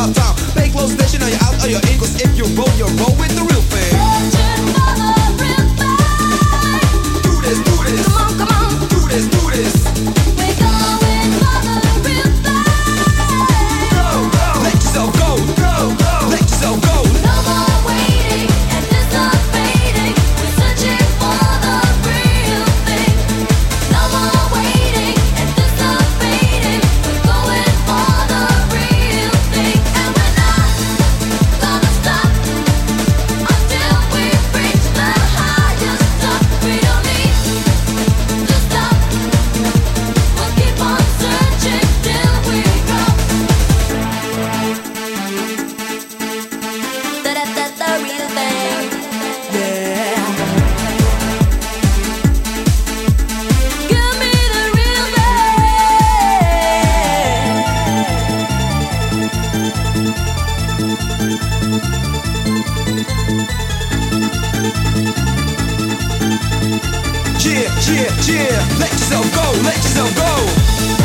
about time. Pay close attention, are you out or you're in? Cause if you roll with the real thing. Searching for the real thing. Do this, do this. Come on. Do this, do this. We're going for the real thing. Go, go. Let yourself go, go, go. Let yourself go. No more waiting, anticipating. We're searching for the real thing. No more waiting, anticipating. We're going for the real thing. And we're not gonna stop until we reach the highest top. We don't need to stop. We'll keep on searching till we drop. That's the real thing. Yeah. Give me the real Yeah, yeah, yeah. Let yourself go, let yourself go.